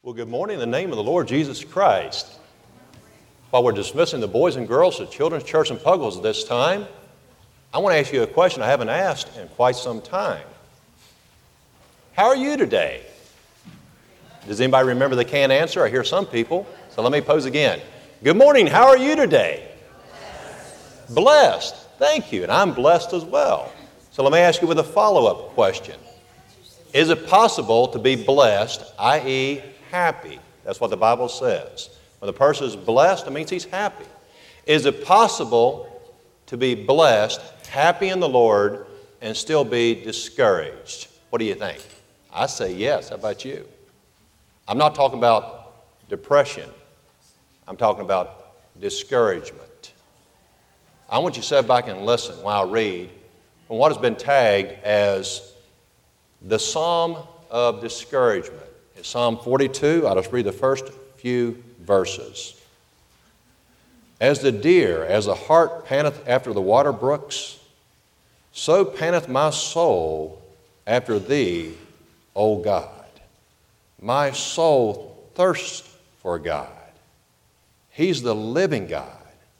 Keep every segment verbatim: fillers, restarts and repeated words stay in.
Well, good morning in the name of the Lord Jesus Christ. While we're dismissing the boys and girls to Children's Church and Puggles at this time, I want to ask you a question I haven't asked in quite some time. How are you today? Does anybody remember the canned answer? I hear some people, so let me pose again. Good morning, how are you today? Blessed. Blessed. Thank you, and I'm blessed as well. So let me ask you with a follow-up question. Is it possible to be blessed, that is happy? That's what the Bible says. When the person is blessed, it means he's happy. Is it possible to be blessed, happy in the Lord, and still be discouraged? What do you think? I say yes. How about you? I'm not talking about depression. I'm talking about discouragement. I want you to sit back and listen while I read from what has been tagged as the Psalm of Discouragement. It's Psalm forty-two. I'll just read the first few verses. As the deer, as the hart panteth after the water brooks, so panteth my soul after thee, O God. My soul thirsts for God. He's the living God.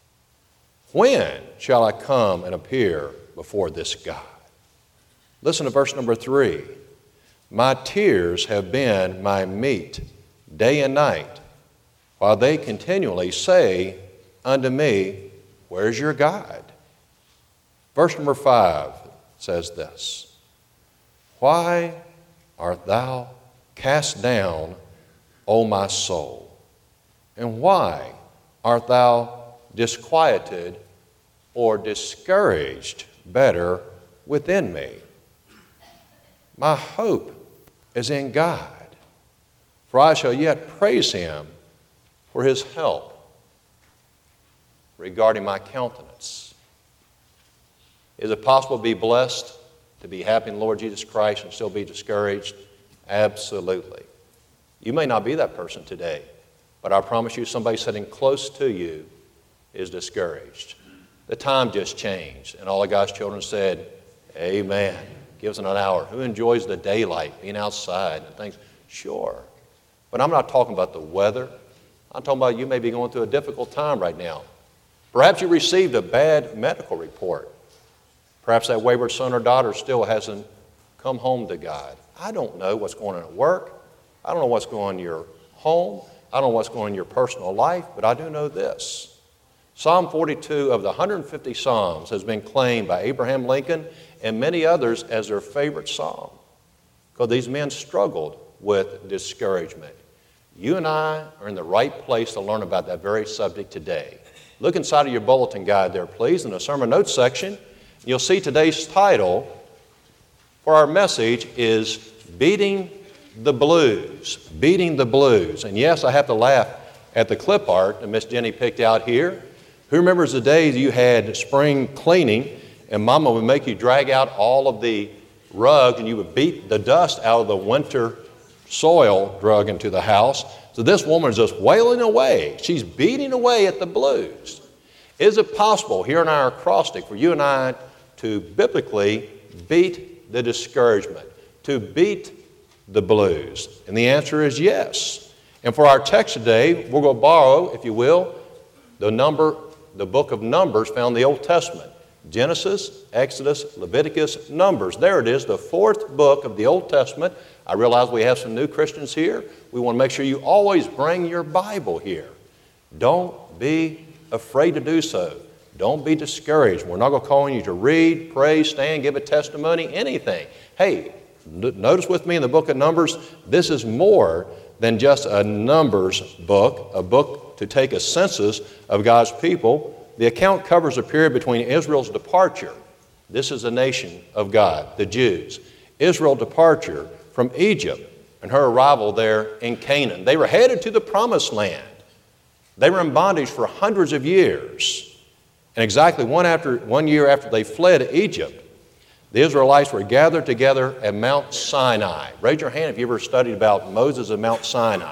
When shall I come and appear before this God? Listen to verse number three. My tears have been my meat day and night, while they continually say unto me, where's your God? Verse number five says this. Why art thou cast down, O my soul? And why art thou disquieted or discouraged better within me? My hope is in God, for I shall yet praise him for his help regarding my countenance. Is it possible to be blessed, to be happy in the Lord Jesus Christ and still be discouraged? Absolutely. You may not be that person today, but I promise you somebody sitting close to you is discouraged. The time just changed, and all of God's children said, amen. Give us an hour. Who enjoys the daylight, being outside and things? Sure. But I'm not talking about the weather. I'm talking about you may be going through a difficult time right now. Perhaps you received a bad medical report. Perhaps that wayward son or daughter still hasn't come home to God. I don't know what's going on at work. I don't know what's going on in your home. I don't know what's going on in your personal life, but I do know this. Psalm forty-two of the one hundred fifty Psalms has been claimed by Abraham Lincoln and many others as their favorite psalm, because these men struggled with discouragement. You and I are in the right place to learn about that very subject today. Look inside of your bulletin guide there, please, in the sermon notes section. You'll see today's title for our message is Beating the Blues. Beating the Blues. And yes, I have to laugh at the clip art that Miss Jenny picked out here. Who remembers the days you had spring cleaning and Mama would make you drag out all of the rug and you would beat the dust out of the winter soil drug into the house? So this woman is just wailing away. She's beating away at the blues. Is it possible here in our acrostic for you and I to biblically beat the discouragement, to beat the blues? And the answer is yes. And for our text today, we're going to borrow, if you will, the number, the book of Numbers found in the Old Testament. Genesis, Exodus, Leviticus, Numbers. There it is, the fourth book of the Old Testament. I realize we have some new Christians here. We want to make sure you always bring your Bible here. Don't be afraid to do so. Don't be discouraged. We're not going to call on you to read, pray, stand, give a testimony, anything. Hey, n- notice with me in the book of Numbers, this is more than just a Numbers book, a book to take a census of God's people. The account covers a period between Israel's departure. This is the nation of God, the Jews. Israel's departure from Egypt and her arrival there in Canaan. They were headed to the promised land. They were in bondage for hundreds of years. And exactly one, after, one year after they fled Egypt, the Israelites were gathered together at Mount Sinai. Raise your hand if you ever studied about Moses at Mount Sinai.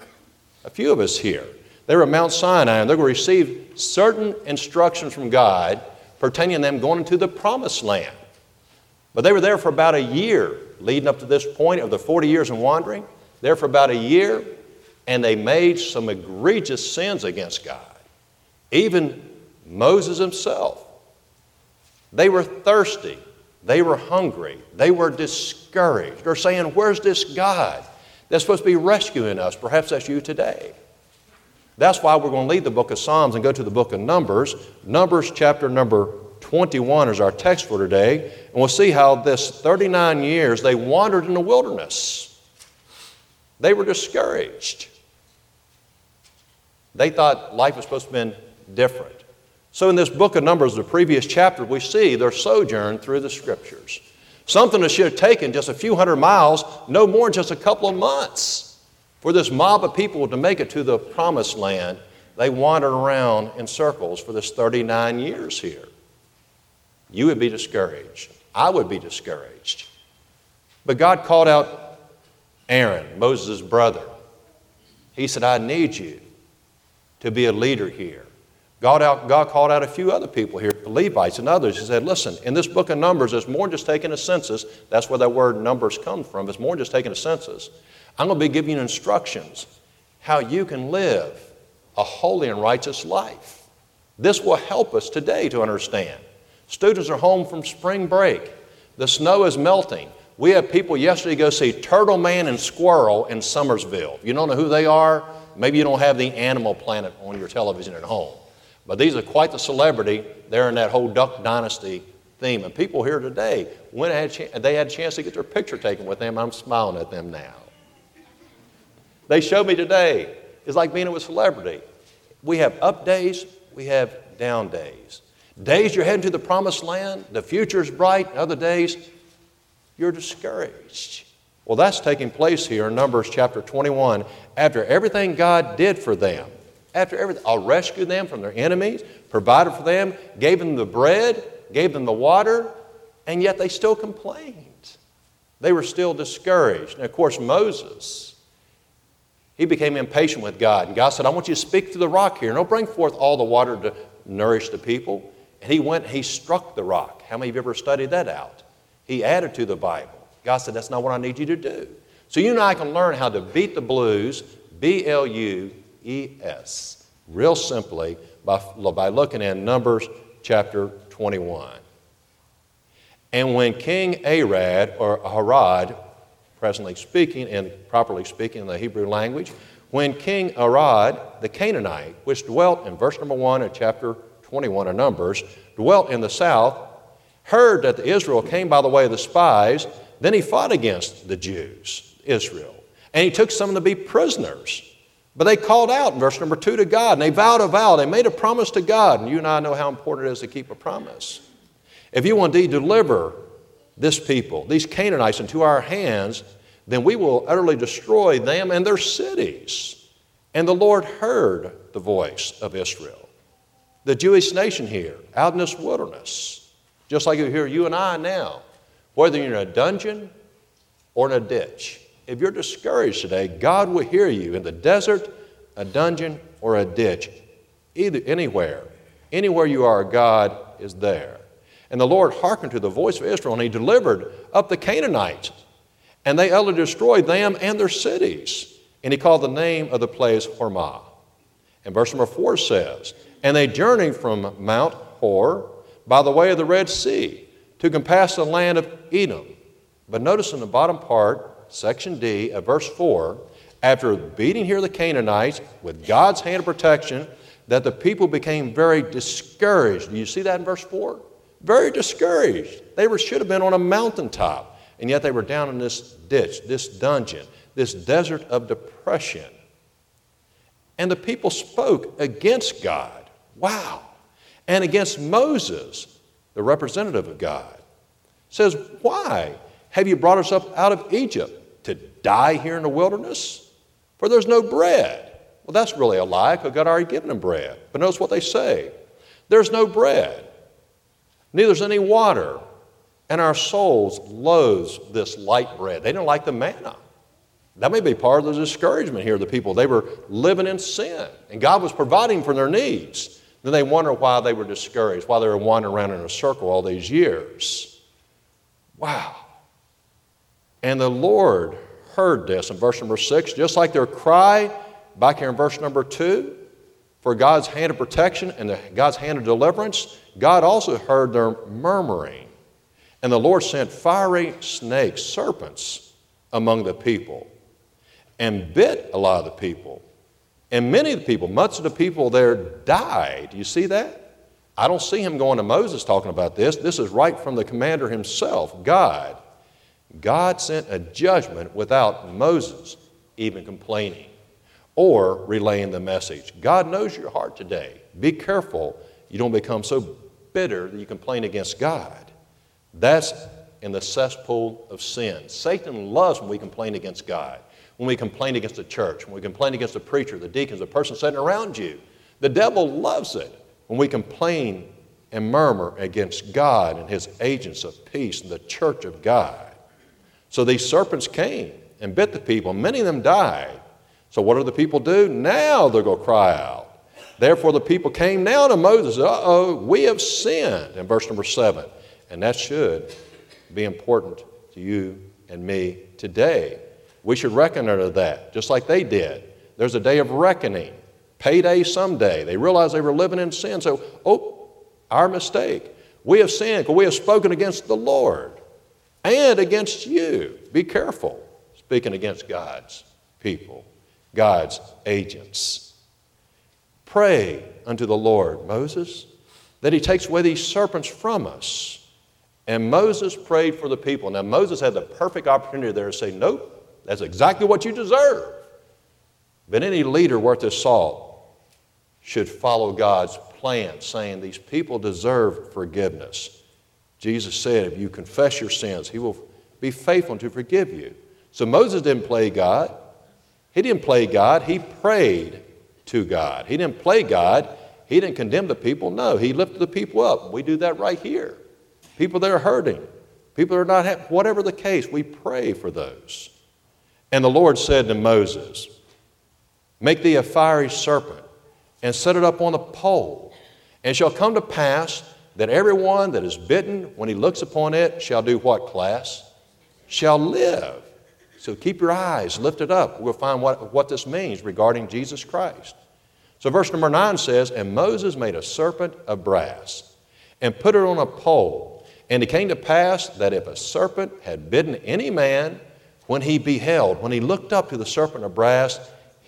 A few of us here. They were at Mount Sinai, and they were going to receive certain instructions from God pertaining to them going into the promised land. But they were there for about a year leading up to this point of the forty years in wandering. There for about a year, and they made some egregious sins against God. Even Moses himself. They were thirsty. They were hungry. They were discouraged. They're saying, where's this God that's supposed to be rescuing us? Perhaps that's you today. That's why we're going to leave the book of Psalms and go to the book of Numbers. Numbers chapter number twenty-one is our text for today. And we'll see how this thirty-nine years they wandered in the wilderness. They were discouraged. They thought life was supposed to have been different. So in this book of Numbers, the previous chapter, we see their sojourn through the Scriptures. Something that should have taken just a few hundred miles, no more than just a couple of months. For this mob of people to make it to the promised land, they wandered around in circles for this thirty-nine years here. You would be discouraged. I would be discouraged. But God called out Aaron, Moses' brother. He said, I need you to be a leader here. God, out, God called out a few other people here, the Levites and others. He said, listen, in this book of Numbers, it's more than just taking a census. That's where that word numbers comes from. It's more than just taking a census. I'm going to be giving you instructions how you can live a holy and righteous life. This will help us today to understand. Students are home from spring break. The snow is melting. We had people yesterday go see Turtle Man and Squirrel in Summersville. You don't know who they are? Maybe you don't have the Animal Planet on your television at home. But these are quite the celebrity. They're in that whole Duck Dynasty theme. And people here today, when they had, they had a chance to get their picture taken with them, I'm smiling at them now. They showed me today. It's like being with a celebrity. We have up days, we have down days. Days you're heading to the promised land, the future's bright. Other days, you're discouraged. Well, that's taking place here in Numbers chapter twenty-one. After everything God did for them, after everything, I rescued them from their enemies, provided for them, gave them the bread, gave them the water, and yet they still complained. They were still discouraged. And of course, Moses, he became impatient with God. And God said, I want you to speak to the rock here. And don't bring forth all the water to nourish the people. And he went and he struck the rock. How many of you ever studied that out? He added to the Bible. God said, that's not what I need you to do. So you and I can learn how to beat the blues, B L U E S, real simply by, by looking at Numbers chapter twenty-one. And when King Arad, or Arad, presently speaking and properly speaking in the Hebrew language, when King Arad, the Canaanite, which dwelt in verse number one of chapter twenty-one of Numbers, dwelt in the south, heard that the Israel came by the way of the spies, then he fought against the Jews, Israel, and he took some of them to be prisoners. But they called out in verse number two to God, and they vowed a vow. They made a promise to God, and you and I know how important it is to keep a promise. If you will indeed deliver this people, these Canaanites, into our hands, then we will utterly destroy them and their cities. And the Lord heard the voice of Israel, the Jewish nation here, out in this wilderness, just like you hear you and I now, whether you're in a dungeon or in a ditch. If you're discouraged today, God will hear you in the desert, a dungeon, or a ditch. Either, anywhere. Anywhere you are, God is there. And the Lord hearkened to the voice of Israel, and he delivered up the Canaanites. And they utterly destroyed them and their cities. And he called the name of the place Hormah. And verse number four says, and they journeyed from Mount Hor by the way of the Red Sea to compass the land of Edom. But notice in the bottom part, section D of verse four, after beating here the Canaanites with God's hand of protection, that the people became very discouraged. Do you see that in verse four? Very discouraged. They were, should have been on a mountaintop, and yet they were down in this ditch, this dungeon, this desert of depression. And the people spoke against God. Wow. And against Moses, the representative of God. Says, why have you brought us up out of Egypt to die here in the wilderness? For there's no bread. Well, that's really a lie, because God already given them bread. But notice what they say. There's no bread, neither is any water, and our souls loathes this light bread. They don't like the manna. That may be part of the discouragement here of the people. They were living in sin, and God was providing for their needs. Then they wonder why they were discouraged, why they were wandering around in a circle all these years. Wow. And the Lord heard this in verse number six, just like their cry back here in verse number two, for God's hand of protection and the, God's hand of deliverance, God also heard their murmuring. And the Lord sent fiery snakes, serpents, among the people, and bit a lot of the people. And many of the people, much of the people there died. You see that? I don't see him going to Moses talking about this. This is right from the commander himself, God. God sent a judgment without Moses even complaining or relaying the message. God knows your heart today. Be careful you don't become so bitter that you complain against God. That's in the cesspool of sin. Satan loves when we complain against God, when we complain against the church, when we complain against the preacher, the deacons, the person sitting around you. The devil loves it when we complain and murmur against God and his agents of peace and the church of God. So these serpents came and bit the people. Many of them died. So what do the people do? Now they're going to cry out. Therefore the people came now to Moses. Uh-oh, we have sinned, in verse number seven. And that should be important to you and me today. We should reckon under that, just like they did. There's a day of reckoning, payday someday. They realized they were living in sin. So, oh, our mistake. We have sinned because we have spoken against the Lord and against you. Be careful speaking against God's people, God's agents. Pray unto the Lord, Moses, that he takes away these serpents from us. And Moses prayed for the people. Now, Moses had the perfect opportunity there to say, nope, that's exactly what you deserve. But any leader worth his salt should follow God's plan, saying these people deserve forgiveness. Jesus said, if you confess your sins, he will be faithful to forgive you. So Moses didn't play God. He didn't play God. He prayed to God. He didn't play God. He didn't condemn the people. No, he lifted the people up. We do that right here. People that are hurting, people that are not happy, whatever the case, we pray for those. And the Lord said to Moses, make thee a fiery serpent and set it up on a pole. And it shall come to pass that everyone that is bitten, when he looks upon it, shall do what, class? Shall live. So keep your eyes lifted up. We'll find what, what this means regarding Jesus Christ. So verse number nine says, and Moses made a serpent of brass and put it on a pole. And it came to pass that if a serpent had bitten any man, when he beheld, when he looked up to the serpent of brass,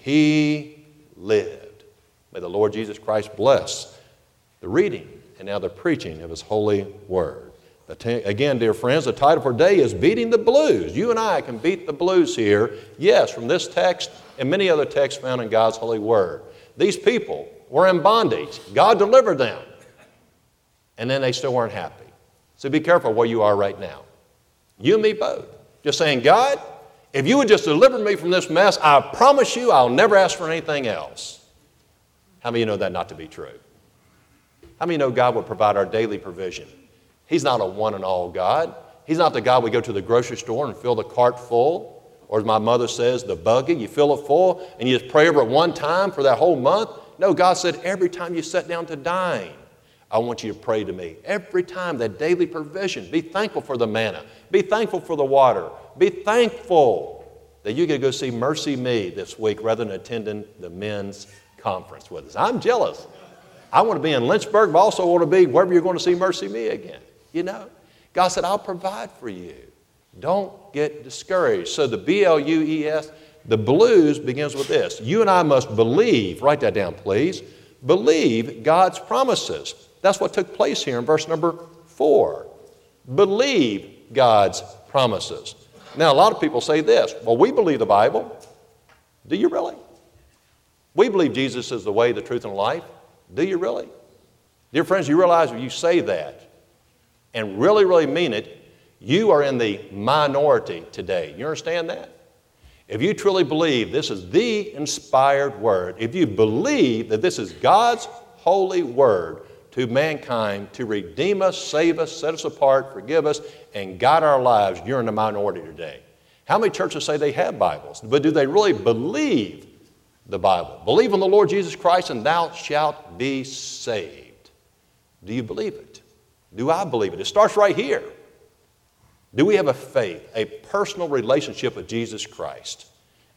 he lived. May the Lord Jesus Christ bless the reading and now the preaching of his holy word. Again, dear friends, the title for today is Beating the Blues. You and I can beat the blues here, yes, from this text and many other texts found in God's holy word. These people were in bondage. God delivered them. And then they still weren't happy. So be careful where you are right now. You and me both. Just saying, God, if you would just deliver me from this mess, I promise you I'll never ask for anything else. How many of you know that not to be true? How many of you know God will provide our daily provision? He's not a one and all God. He's not the God we go to the grocery store and fill the cart full. Or as my mother says, the buggy, you fill it full and you just pray over it one time for that whole month. No, God said every time you sit down to dine, I want you to pray to me. Every time, that daily provision. Be thankful for the manna. Be thankful for the water. Be thankful that you get to go see Mercy Me this week rather than attending the men's conference with us. I'm jealous. I want to be in Lynchburg, but I also want to be wherever you're going to see Mercy Me again. You know, God said, I'll provide for you. Don't get discouraged. So the B L U E S, the blues begins with this. You and I must believe, write that down please, believe God's promises. That's what took place here in verse number four. Believe God's promises. Now, a lot of people say this, well, we believe the Bible. Do you really? We believe Jesus is the way, the truth, and life. Do you really? Dear friends, you realize when you say that and really, really mean it, you are in the minority today. You understand that? If you truly believe this is the inspired word, if you believe that this is God's holy word to mankind to redeem us, save us, set us apart, forgive us, and guide our lives, you're in the minority today. How many churches say they have Bibles, but do they really believe the Bible? Believe in the Lord Jesus Christ and thou shalt be saved. Do you believe it? Do I believe it? It starts right here. Do we have a faith, a personal relationship with Jesus Christ?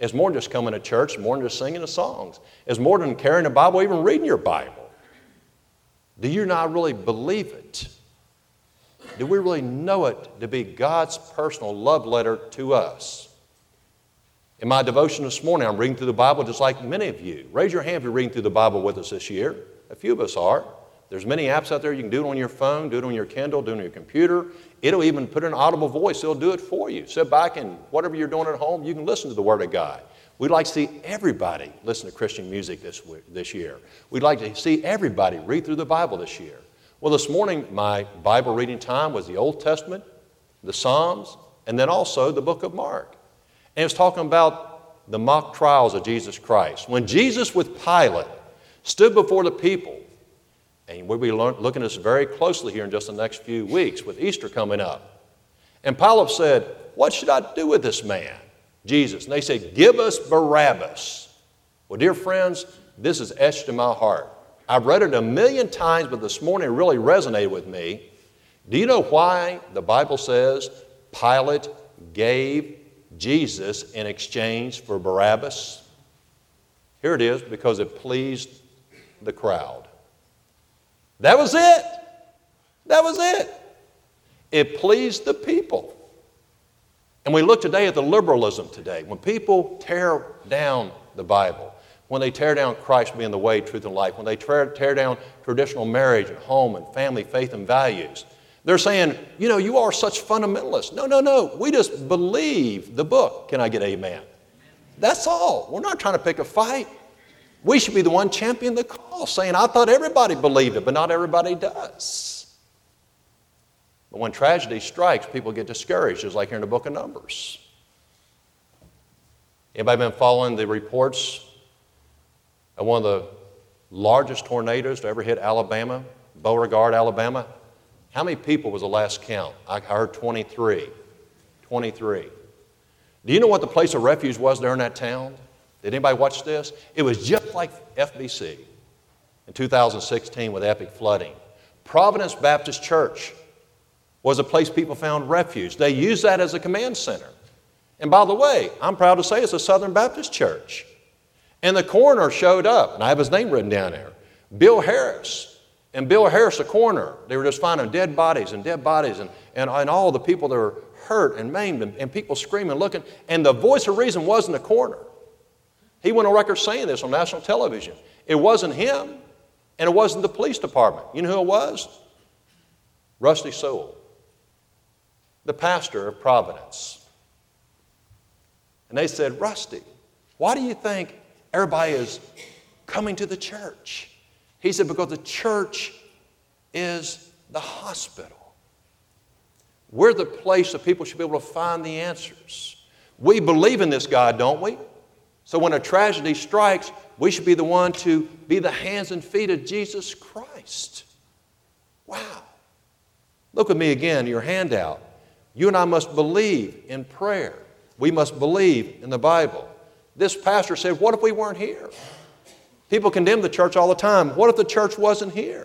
It's more than just coming to church. It's more than just singing the songs. It's more than carrying a Bible, even reading your Bible. Do you not really believe it? Do we really know it to be God's personal love letter to us? In my devotion this morning, I'm reading through the Bible just like many of you. Raise your hand if you're reading through the Bible with us this year. A few of us are. There's many apps out there. You can do it on your phone, do it on your Kindle, do it on your computer. It'll even put in audible voice. It'll do it for you. Sit back and whatever you're doing at home, you can listen to the Word of God. We'd like to see everybody listen to Christian music this, this year. We'd like to see everybody read through the Bible this year. Well, this morning, my Bible reading time was the Old Testament, the Psalms, and then also the book of Mark. And it's talking about the mock trials of Jesus Christ. When Jesus with Pilate stood before the people, and we'll be looking at this very closely here in just the next few weeks with Easter coming up. And Pilate said, "What should I do with this man, Jesus?" And they said, "Give us Barabbas." Well, dear friends, this is etched in my heart. I've read it a million times, but this morning it really resonated with me. Do you know why the Bible says Pilate gave Jesus in exchange for Barabbas? Here it is, because it pleased the crowd. That was it. That was it. It pleased the people. And we look today at the liberalism today. When people tear down the Bible, when they tear down Christ being the way, truth, and life, when they tear, tear down traditional marriage and home and family, faith, and values, they're saying, you know, you are such fundamentalists. No, no, no. We just believe the book. Can I get amen? That's all. We're not trying to pick a fight. We should be the one championing the cause, saying, I thought everybody believed it, but not everybody does. But when tragedy strikes, people get discouraged, just like here in the book of Numbers. Anybody been following the reports of one of the largest tornadoes to ever hit Alabama, Beauregard, Alabama? How many people was the last count? I heard twenty-three. twenty-three. Do you know what the place of refuge was there in that town? Did anybody watch this? It was just like F B C in two thousand sixteen with epic flooding. Providence Baptist Church was a place people found refuge. They used that as a command center. And by the way, I'm proud to say it's a Southern Baptist church. And the coroner showed up, and I have his name written down there, Bill Harris. And Bill Harris, the coroner, they were just finding dead bodies and dead bodies and, and, and all the people that were hurt and maimed and, and people screaming, looking. And the voice of reason wasn't the coroner. He went on record saying this on national television. It wasn't him, and it wasn't the police department. You know who it was? Rusty Sewell, the pastor of Providence. And they said, Rusty, why do you think everybody is coming to the church? He said, because the church is the hospital. We're the place that people should be able to find the answers. We believe in this God, don't we? So when a tragedy strikes, we should be the one to be the hands and feet of Jesus Christ. Wow. Look with me again, your handout. You and I must believe in prayer. We must believe in the Bible. This pastor said, what if we weren't here? People condemn the church all the time. What if the church wasn't here?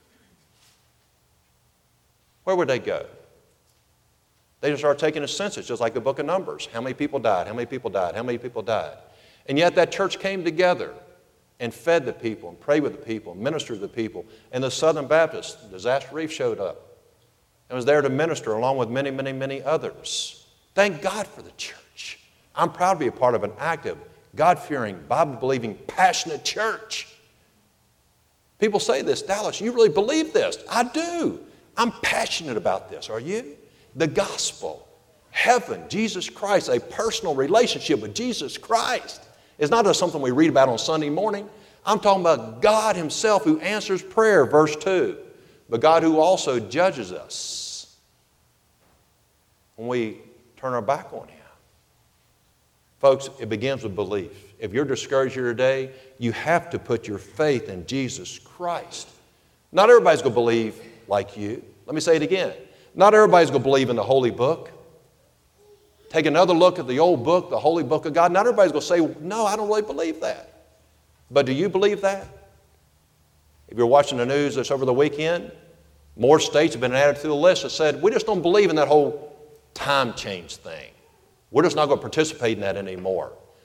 Where would they go? They just start taking a census, just like the book of Numbers. How many people died? How many people died? How many people died? And yet that church came together and fed the people and prayed with the people, ministered to the people. And the Southern Baptists, Disaster Relief, showed up and was there to minister along with many, many, many others. Thank God for the church. I'm proud to be a part of an active, God-fearing, Bible-believing, passionate church. People say this, Dallas, you really believe this? I do. I'm passionate about this. Are you? The gospel, heaven, Jesus Christ, a personal relationship with Jesus Christ. It's not just something we read about on Sunday morning. I'm talking about God himself who answers prayer, verse two. But God who also judges us when we turn our back on him. Folks, it begins with belief. If you're discouraged here today, you have to put your faith in Jesus Christ. Not everybody's going to believe like you. Let me say it again. Not everybody's going to believe in the Holy Book. Take another look at the old book, the Holy Book of God. Not everybody's going to say, no, I don't really believe that. But do you believe that? If you're watching the news this over the weekend, more states have been added to the list that said, we just don't believe in that whole time change thing. We're just not going to participate in that anymore.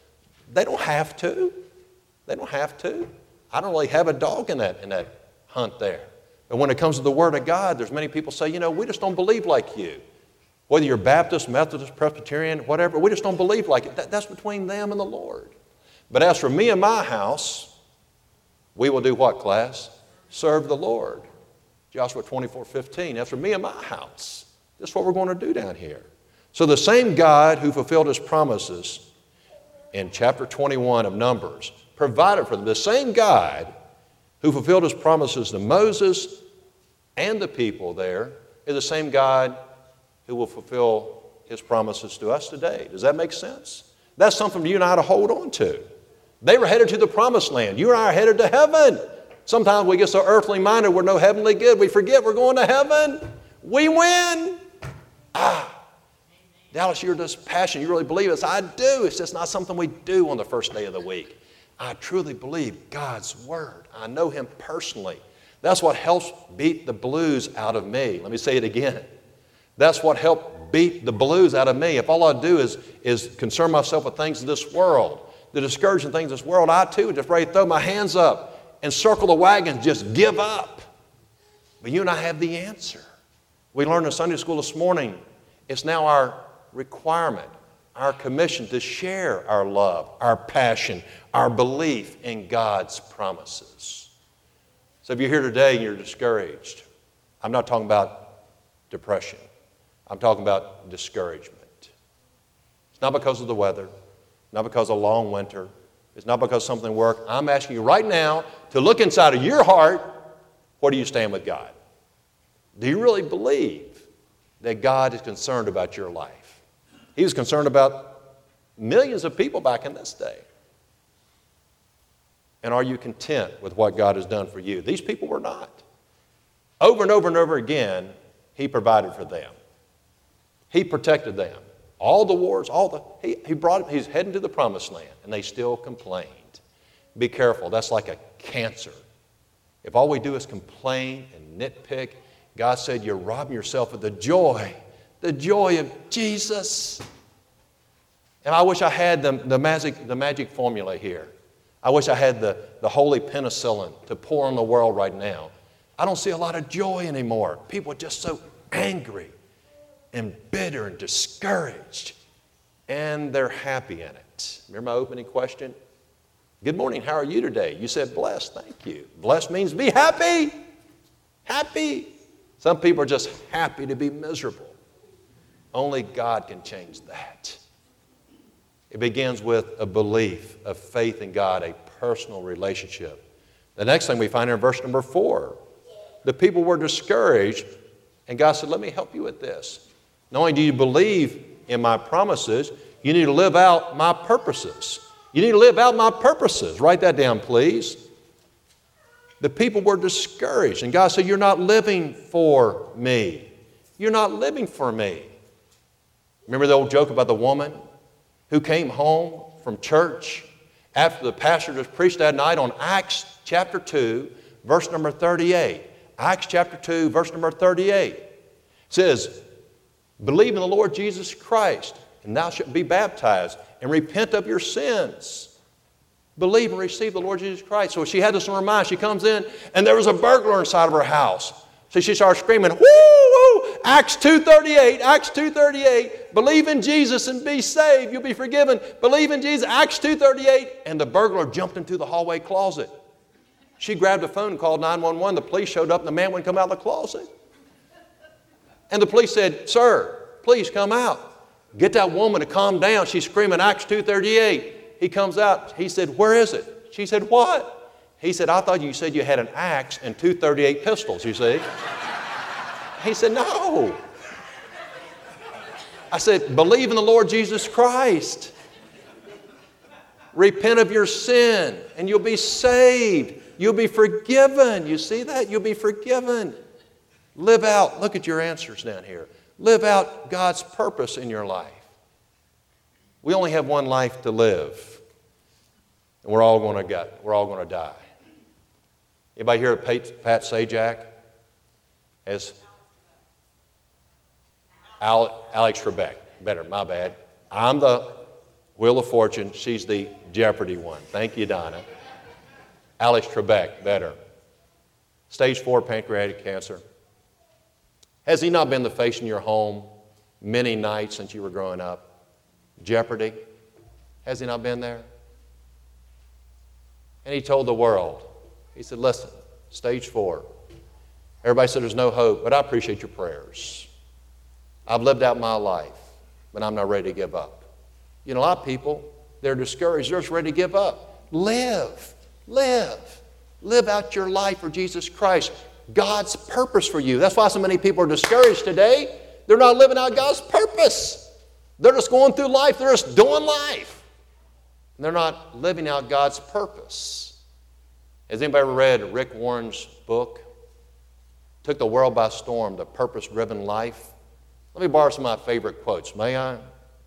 They don't have to. They don't have to. I don't really have a dog in that, in that hunt there. But when it comes to the Word of God, there's many people say, you know, we just don't believe like you. Whether you're Baptist, Methodist, Presbyterian, whatever, we just don't believe like it. That, that's between them and the Lord. But as for me and my house, we will do what, class? Serve the Lord. Joshua twenty-four fifteen. As for me and my house, this is what we're going to do down here. So the same God who fulfilled His promises in chapter twenty-one of Numbers provided for them. The same God who fulfilled His promises to Moses and the people there is the same God who will fulfill His promises to us today. Does that make sense? That's something for you and I to hold on to. They were headed to the promised land. You and I are headed to heaven. Sometimes we get so earthly minded we're no heavenly good. We forget we're going to heaven. We win. Ah. Dallas, you're just passionate. You really believe this. I do. It's just not something we do on the first day of the week. I truly believe God's Word. I know Him personally. That's what helps beat the blues out of me. Let me say it again. That's what helped beat the blues out of me. If all I do is, is concern myself with things of this world, the discouraging things of this world, I too would just ready to throw my hands up and circle the wagons, just give up. But you and I have the answer. We learned in Sunday school this morning, it's now our requirement, our commission to share our love, our passion, our belief in God's promises. So if you're here today and you're discouraged, I'm not talking about depression. I'm talking about discouragement. It's not because of the weather, not because of a long winter. It's not because something worked. I'm asking you right now to look inside of your heart. Where do you stand with God? Do you really believe that God is concerned about your life? He was concerned about millions of people back in this day. And are you content with what God has done for you? These people were not. Over and over and over again, He provided for them. He protected them. All the wars, all the, he, he brought them, he's heading to the promised land, and they still complained. Be careful, that's like a cancer. If all we do is complain and nitpick, God said you're robbing yourself of the joy, the joy of Jesus. And I wish I had the, the, magic, the magic formula here. I wish I had the, the holy penicillin to pour on the world right now. I don't see a lot of joy anymore. People are just so angry and bitter and discouraged, and they're happy in it. Remember my opening question? Good morning, how are you today? You said blessed, thank you. Blessed means be happy, happy. Some people are just happy to be miserable. Only God can change that. It begins with a belief, a faith in God, a personal relationship. The next thing we find in verse number four, the people were discouraged, and God said, let me help you with this. Not only do you believe in my promises, you need to live out my purposes. You need to live out my purposes. Write that down, please. The people were discouraged, and God said, you're not living for me. You're not living for me. Remember the old joke about the woman who came home from church after the pastor just preached that night on Acts chapter two, verse number thirty-eight. Acts chapter two, verse number thirty-eight. It says, believe in the Lord Jesus Christ, and thou shalt be baptized, and repent of your sins. Believe and receive the Lord Jesus Christ. So she had this on her mind. She comes in, and there was a burglar inside of her house. So she starts screaming, woo, woo, Acts two thirty-eight, Acts two thirty-eight, believe in Jesus and be saved, you'll be forgiven. Believe in Jesus, Acts two thirty-eight, and the burglar jumped into the hallway closet. She grabbed a phone and called nine one one. The police showed up, and the man wouldn't come out of the closet. And the police said, sir, please come out. Get that woman to calm down. She's screaming Acts two thirty-eight. He comes out. He said, where is it? She said, what? He said, I thought you said you had an axe and two thirty-eight pistols, you see. He said, no. I said, believe in the Lord Jesus Christ. Repent of your sin, and you'll be saved. You'll be forgiven. You see that? You'll be forgiven. Live out, look at your answers down here. Live out God's purpose in your life. We only have one life to live, and we're all going to get, we're all going to die. Anybody hear of Pat, Pat Sajak? As Al, Alex Trebek. Better, my bad. I'm the Wheel of Fortune, she's the Jeopardy one. Thank you, Donna. Alex Trebek, better. Stage four pancreatic cancer. Has he not been the face in your home many nights since you were growing up? Jeopardy. Has he not been there? And he told the world, he said, listen, stage four. Everybody said there's no hope, but I appreciate your prayers. I've lived out my life, but I'm not ready to give up. You know, a lot of people, they're discouraged. They're just ready to give up. Live. Live. Live out your life for Jesus Christ. God's purpose for you. That's why so many people are discouraged today. They're not living out God's purpose. They're just going through life. They're just doing life. And they're not living out God's purpose. Has anybody ever read Rick Warren's book? Took the world by storm, The Purpose-Driven Life. Let me borrow some of my favorite quotes, may I?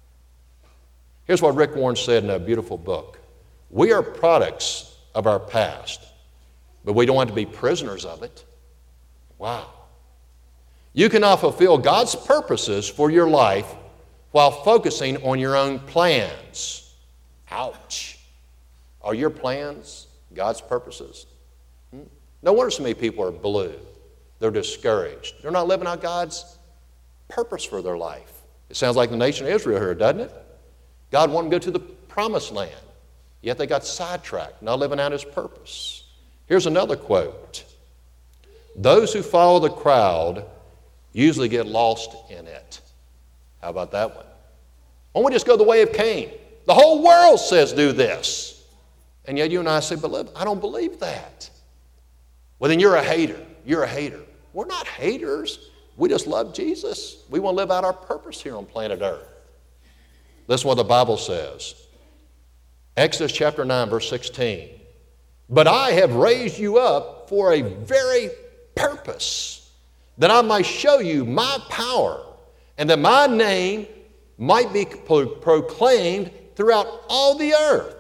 Here's what Rick Warren said in a beautiful book. We are products of our past, but we don't want to be prisoners of it. Wow. You cannot fulfill God's purposes for your life while focusing on your own plans. Ouch. Are your plans God's purposes? Hmm? No wonder so many people are blue. They're discouraged. They're not living out God's purpose for their life. It sounds like the nation of Israel here, doesn't it? God wanted them to go to the promised land, yet they got sidetracked, not living out His purpose. Here's another quote. Those who follow the crowd usually get lost in it. How about that one? Why don't we just go the way of Cain? The whole world says do this. And yet you and I say, but I don't believe that. Well, then you're a hater. You're a hater. We're not haters. We just love Jesus. We want to live out our purpose here on planet Earth. Listen to what the Bible says. Exodus chapter nine, verse sixteen. But I have raised you up for a very purpose, that I might show you my power, and that my name might be pro- proclaimed throughout all the earth.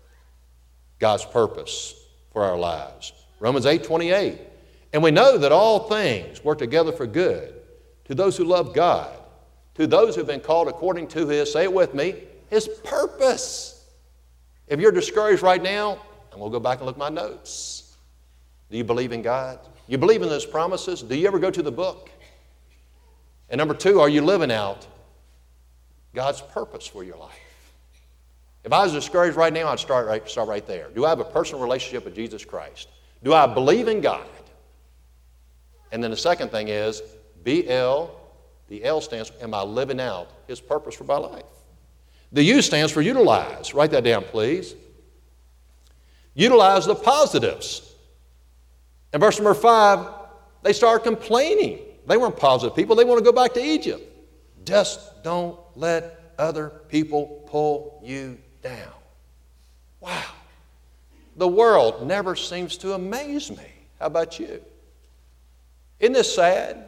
God's purpose for our lives. Romans eight twenty-eight. And we know that all things work together for good to those who love God, to those who have been called according to His, say it with me, His purpose. If you're discouraged right now, and we'll go back and look at my notes. Do you believe in God? You believe in those promises? Do you ever go to the book? And number two, are you living out God's purpose for your life? If I was discouraged right now, I'd start right, start right there. Do I have a personal relationship with Jesus Christ? Do I believe in God? And then the second thing is, B L, the L stands for, am I living out His purpose for my life? The U stands for utilize. Write that down, please. Utilize the positives. In verse number five, they start complaining. They weren't positive people. They want to go back to Egypt. Just don't let other people pull you down. Wow. The world never seems to amaze me. How about you? Isn't this sad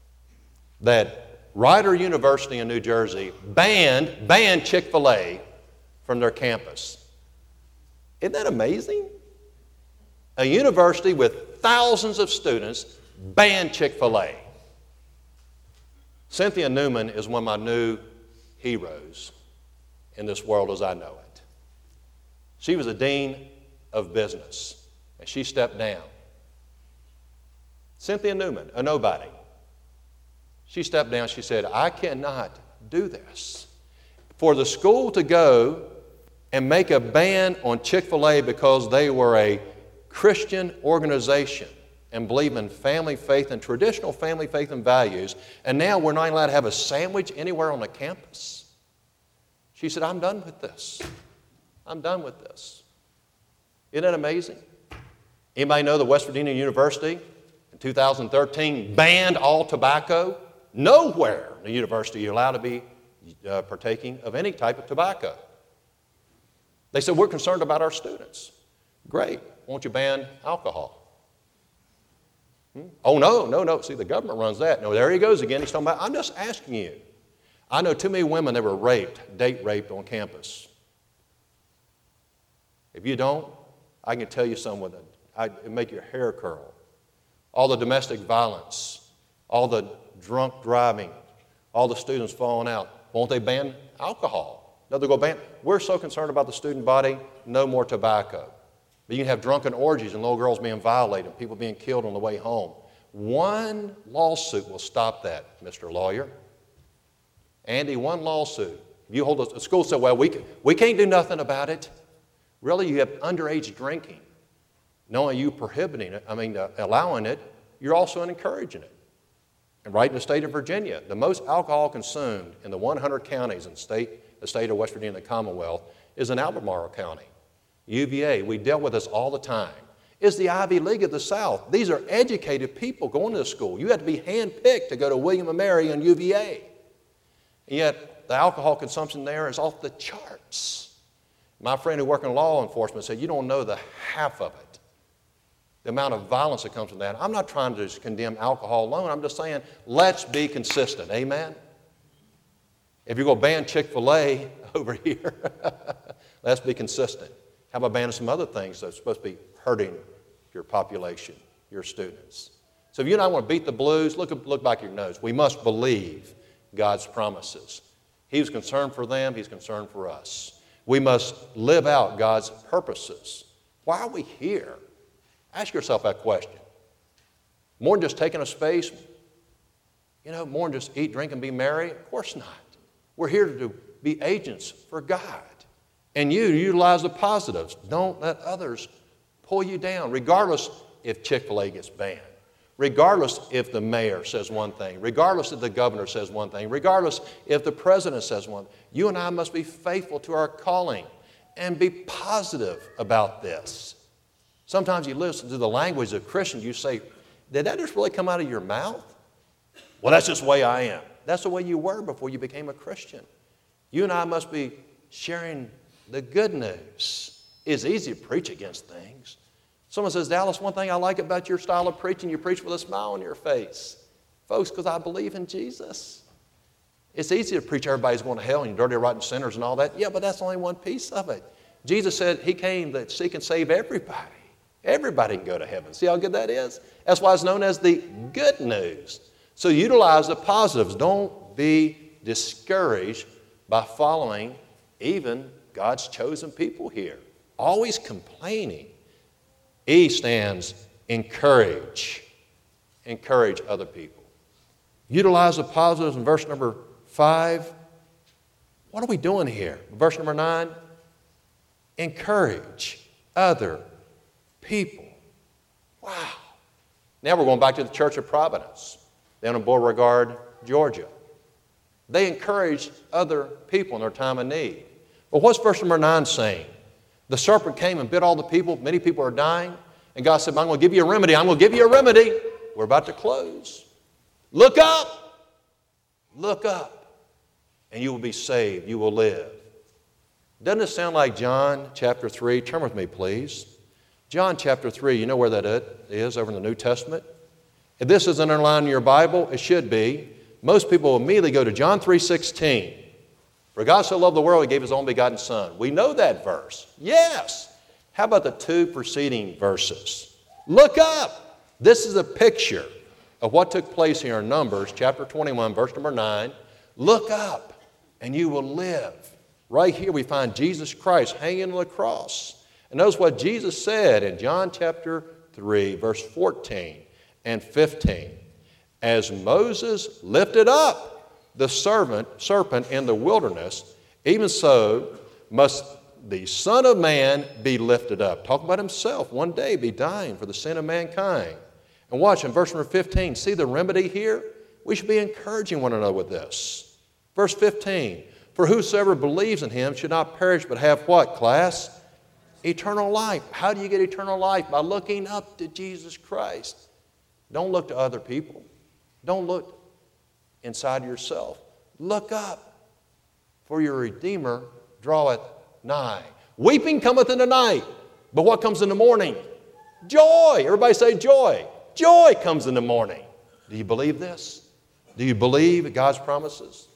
that Rider University in New Jersey banned, banned Chick-fil-A from their campus? Isn't that amazing? A university with thousands of students banned Chick-fil-A. Cynthia Newman is one of my new heroes in this world as I know it. She was a dean of business, and she stepped down. Cynthia Newman, a nobody. She stepped down. She said, I cannot do this. For the school to go and make a ban on Chick-fil-A because they were a Christian organization and believe in family faith and traditional family faith and values, and now we're not allowed to have a sandwich anywhere on the campus. She said, I'm done with this. I'm done with this. Isn't that amazing? Anybody know that West Virginia University in two thousand thirteen banned all tobacco? Nowhere in the university are you allowed to be uh, partaking of any type of tobacco. They said, we're concerned about our students. Great. Won't you ban alcohol? Hmm? Oh, no, no, no. See, the government runs that. No, there he goes again. He's talking about, I'm just asking you. I know too many women that were raped, date raped on campus. If you don't, I can tell you someone that I'd make your hair curl. All the domestic violence, all the drunk driving, all the students falling out. Won't they ban alcohol? No, they'll go ban. We're so concerned about the student body, no more tobacco. But you can have drunken orgies and little girls being violated, people being killed on the way home. One lawsuit will stop that, Mister Lawyer. Andy, one lawsuit. If you hold a, a school said, well, we, can, we can't do nothing about it. Really, you have underage drinking. Not only are you prohibiting it, I mean, uh, allowing it, you're also encouraging it. And right in the state of Virginia, the most alcohol consumed in the one hundred counties in the state, the state of West Virginia and the Commonwealth is in Albemarle County. U V A, we dealt with this all the time. It's the Ivy League of the South. These are educated people going to school. You have to be handpicked to go to William and Mary and U V A. And yet, the alcohol consumption there is off the charts. My friend who worked in law enforcement said, you don't know the half of it. The amount of violence that comes from that. I'm not trying to just condemn alcohol alone. I'm just saying, let's be consistent. Amen? If you're going to ban Chick-fil-A over here, let's be consistent. How about banning some other things that's supposed to be hurting your population, your students? So if you and I want to beat the blues, look, look back at your notes. We must believe God's promises. He was concerned for them. He's concerned for us. We must live out God's purposes. Why are we here? Ask yourself that question. More than just taking a space, you know, more than just eat, drink, and be merry? Of course not. We're here to be agents for God. And you utilize the positives. Don't let others pull you down, regardless if Chick-fil-A gets banned, regardless if the mayor says one thing, regardless if the governor says one thing, regardless if the president says one. You and I must be faithful to our calling and be positive about this. Sometimes you listen to the language of Christians, you say, did that just really come out of your mouth? Well, that's just the way I am. That's the way you were before you became a Christian. You and I must be sharing the good news. It's easy to preach against things. Someone says, Dallas, one thing I like about your style of preaching, you preach with a smile on your face. Folks, because I believe in Jesus. It's easy to preach everybody's going to hell and dirty, rotten sinners and all that. Yeah, but that's only one piece of it. Jesus said he came to seek and save everybody. Everybody can go to heaven. See how good that is? That's why it's known as the good news. So utilize the positives. Don't be discouraged by following even God's chosen people here. Always complaining. E stands encourage. Encourage other people. Utilize the positives in verse number five. What are we doing here? Verse number nine. Encourage other people. Wow. Now we're going back to the Church of Providence down in Beauregard, Georgia. They encouraged other people in their time of need. But what's verse number nine saying? The serpent came and bit all the people. Many people are dying. And God said, I'm going to give you a remedy. I'm going to give you a remedy. We're about to close. Look up. Look up. And you will be saved. You will live. Doesn't it sound like John chapter three? Turn with me, please. John chapter three, you know where that is over in the New Testament? If this isn't underlined in your Bible, it should be. Most people immediately go to John three sixteen. For God so loved the world, he gave his only begotten Son. We know that verse. Yes. How about the two preceding verses? Look up. This is a picture of what took place here in Numbers chapter twenty-one, verse number nine. Look up and you will live. Right here we find Jesus Christ hanging on the cross. And notice what Jesus said in John chapter three, verse fourteen and fifteen. As Moses lifted up the servant, serpent in the wilderness, even so must the Son of Man be lifted up. Talking about himself one day be dying for the sin of mankind. And watch in verse number fifteen, see the remedy here? We should be encouraging one another with this. Verse fifteen, for whosoever believes in him should not perish but have what, class? Eternal life. How do you get eternal life? By looking up to Jesus Christ. Don't look to other people. Don't look inside yourself. Look up, for your Redeemer draweth nigh. Weeping cometh in the night, but what comes in the morning? Joy. Everybody say joy. Joy comes in the morning. Do you believe this? Do you believe God's promises?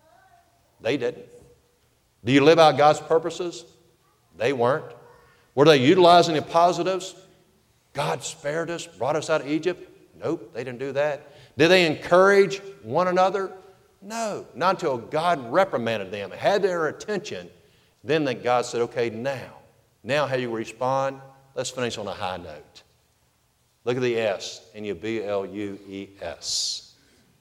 They didn't. Do you live out God's purposes? They weren't. Were they utilizing the positives? God spared us, brought us out of Egypt? Nope, they didn't do that. Did they encourage one another? No, not until God reprimanded them, had their attention, Then that God said, okay, now, now how you respond, let's finish on a high note. Look at the S in your B L U E S.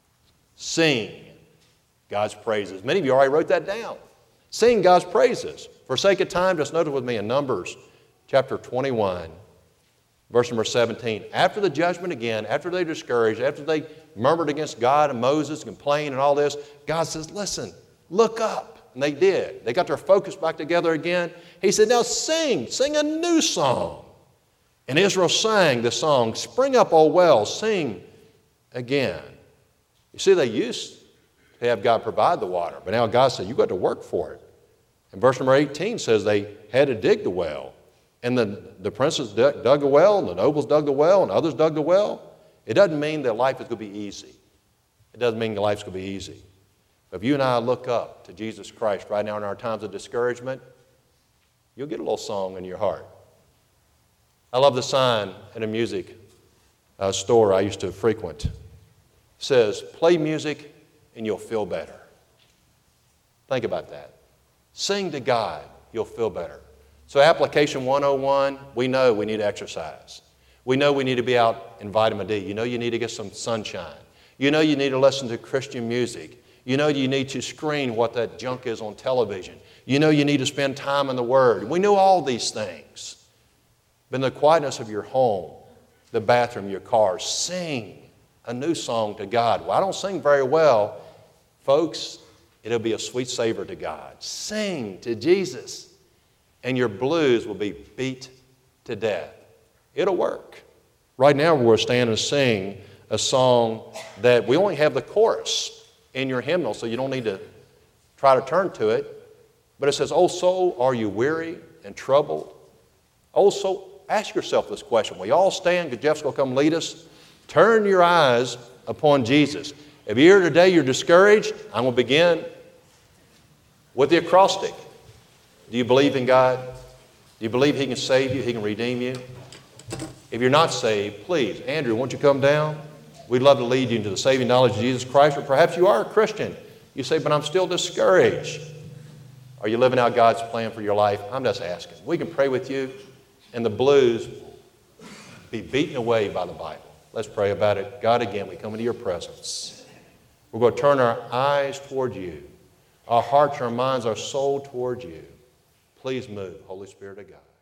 Sing God's praises. Many of you already wrote that down. Sing God's praises. For sake of time, just notice with me in Numbers chapter twenty-one, verse number seventeen. After the judgment again, after they discouraged, after they murmured against God and Moses, complained and all this, God says, listen, look up. And they did. They got their focus back together again. He said, now sing, sing a new song. And Israel sang the song, Spring Up, O Wells, sing again. You see, they used to have God provide the water, but now God said, you've got to work for it. And verse number eighteen says they had to dig the well. And the, the princes dug, dug a well, and the nobles dug the well, and others dug the well. It doesn't mean that life is going to be easy. It doesn't mean that life's going to be easy. But if you and I look up to Jesus Christ right now in our times of discouragement, you'll get a little song in your heart. I love the sign at a music uh, store I used to frequent. It says, play music and you'll feel better. Think about that. Sing to God, you'll feel better. So application one oh one, we know we need exercise. We know we need to be out in vitamin D. You know you need to get some sunshine. You know you need to listen to Christian music. You know you need to screen what that junk is on television. You know you need to spend time in the Word. We know all these things. But in the quietness of your home, the bathroom, your car, sing a new song to God. Well, I don't sing very well. Folks, it'll be a sweet savor to God. Sing to Jesus, and your blues will be beat to death. It'll work. Right now, we're standing and sing a song that we only have the chorus in your hymnal, so you don't need to try to turn to it. But it says, "O soul, are you weary and troubled?" Oh, soul, ask yourself this question. We all stand, because Jeff's going to come lead us. Turn your eyes upon Jesus. If you're here today, you're discouraged, I'm going to begin with the acrostic. Do you believe in God? Do you believe He can save you? He can redeem you? If you're not saved, please, Andrew, won't you come down? We'd love to lead you into the saving knowledge of Jesus Christ. Or perhaps you are a Christian. You say, but I'm still discouraged. Are you living out God's plan for your life? I'm just asking. We can pray with you, and the blues be beaten away by the Bible. Let's pray about it. God, again, we come into your presence. We're going to turn our eyes toward you. Our hearts, our minds, our soul toward you. Please move, Holy Spirit of God.